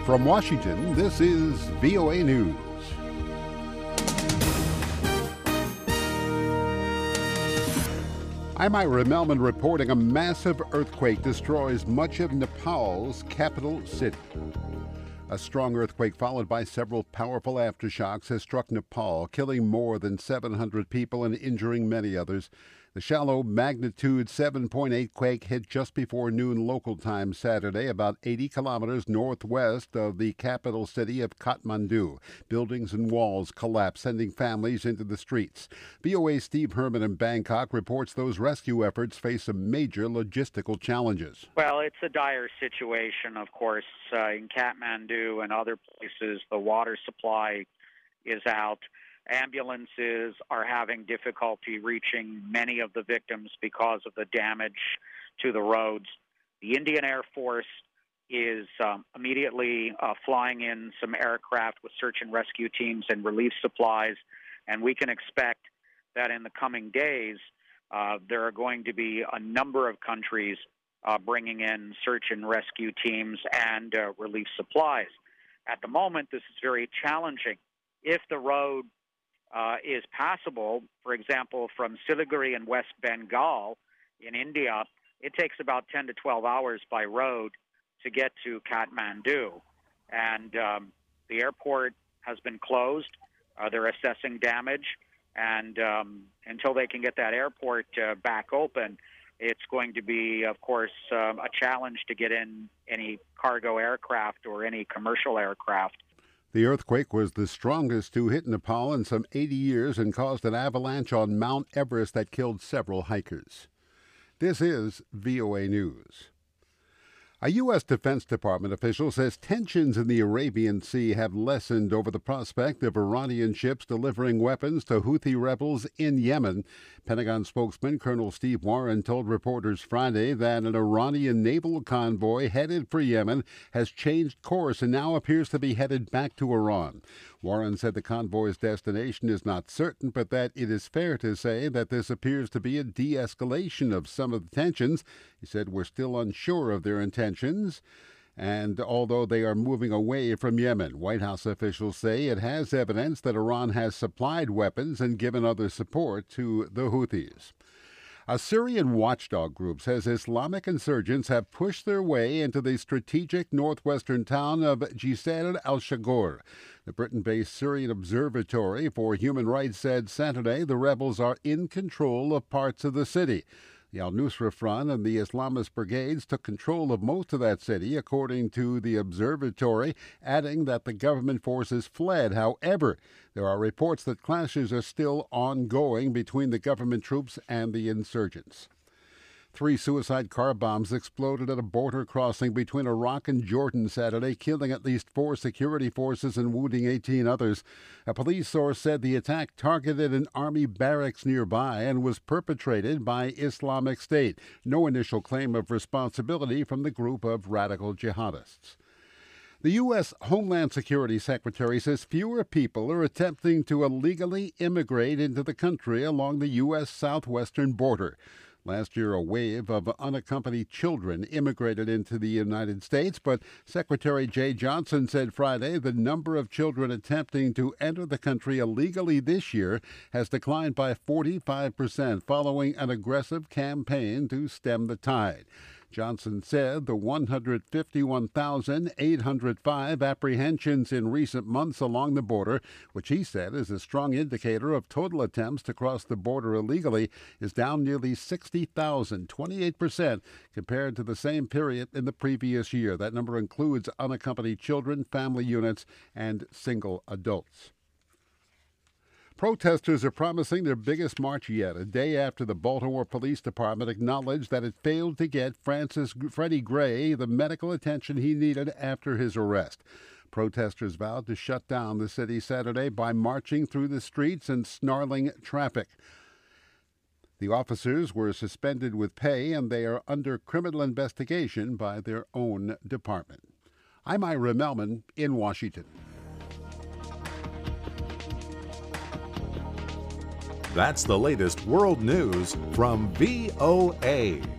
From Washington, this is VOA News. I'm Ira Melman reporting a massive earthquake destroys much of Nepal's capital city. A strong earthquake followed by several powerful aftershocks has struck Nepal, killing more than 700 people and injuring many others. The shallow magnitude 7.8 quake hit just before noon local time Saturday, about 80 kilometers northwest of the capital city of Kathmandu. Buildings and walls collapsed, sending families into the streets. VOA's Steve Herman in Bangkok reports those rescue efforts face some major logistical challenges. Well, it's a dire situation, of course. In Kathmandu and other places, the water supply is out. Ambulances are having difficulty reaching many of the victims because of the damage to the roads. The Indian Air Force is immediately flying in some aircraft with search and rescue teams and relief supplies, and we can expect that in the coming days there are going to be a number of countries bringing in search and rescue teams and relief supplies. At the moment, this is very challenging. If the road is passable, for example, from Siliguri in West Bengal in India, it takes about 10 to 12 hours by road to get to Kathmandu. And the airport has been closed. They're assessing damage. And until they can get that airport back open, it's going to be, of course, a challenge to get in any cargo aircraft or any commercial aircraft. The earthquake was the strongest to hit Nepal in some 80 years and caused an avalanche on Mount Everest that killed several hikers. This is VOA News. A U.S. Defense Department official says tensions in the Arabian Sea have lessened over the prospect of Iranian ships delivering weapons to Houthi rebels in Yemen. Pentagon spokesman Colonel Steve Warren told reporters Friday that an Iranian naval convoy headed for Yemen has changed course and now appears to be headed back to Iran. Warren said the convoy's destination is not certain, but that it is fair to say that this appears to be a de-escalation of some of the tensions. He said we're still unsure of their intentions, and although they are moving away from Yemen, White House officials say it has evidence that Iran has supplied weapons and given other support to the Houthis. A Syrian watchdog group says Islamic insurgents have pushed their way into the strategic northwestern town of Jisr al-Shagour. The Britain-based Syrian Observatory for Human Rights said Saturday the rebels are in control of parts of the city. The al-Nusra Front and the Islamist brigades took control of most of that city, according to the observatory, adding that the government forces fled. However, there are reports that clashes are still ongoing between the government troops and the insurgents. 3 suicide car bombs exploded at a border crossing between Iraq and Jordan Saturday, killing at least 4 security forces and wounding 18 others. A police source said the attack targeted an army barracks nearby and was perpetrated by Islamic State. No initial claim of responsibility from the group of radical jihadists. The U.S. Homeland Security Secretary says fewer people are attempting to illegally immigrate into the country along the U.S. southwestern border. Last year, a wave of unaccompanied children immigrated into the United States, but Secretary Jay Johnson said Friday the number of children attempting to enter the country illegally this year has declined by 45% following an aggressive campaign to stem the tide. Johnson said the 151,805 apprehensions in recent months along the border, which he said is a strong indicator of total attempts to cross the border illegally, is down nearly 60,000, 28%, compared to the same period in the previous year. That number includes unaccompanied children, family units, and single adults. Protesters are promising their biggest march yet, a day after the Baltimore Police Department acknowledged that it failed to get Freddie Gray the medical attention he needed after his arrest. Protesters vowed to shut down the city Saturday by marching through the streets and snarling traffic. The officers were suspended with pay, and they are under criminal investigation by their own department. I'm Ira Melman in Washington. That's the latest world news from VOA.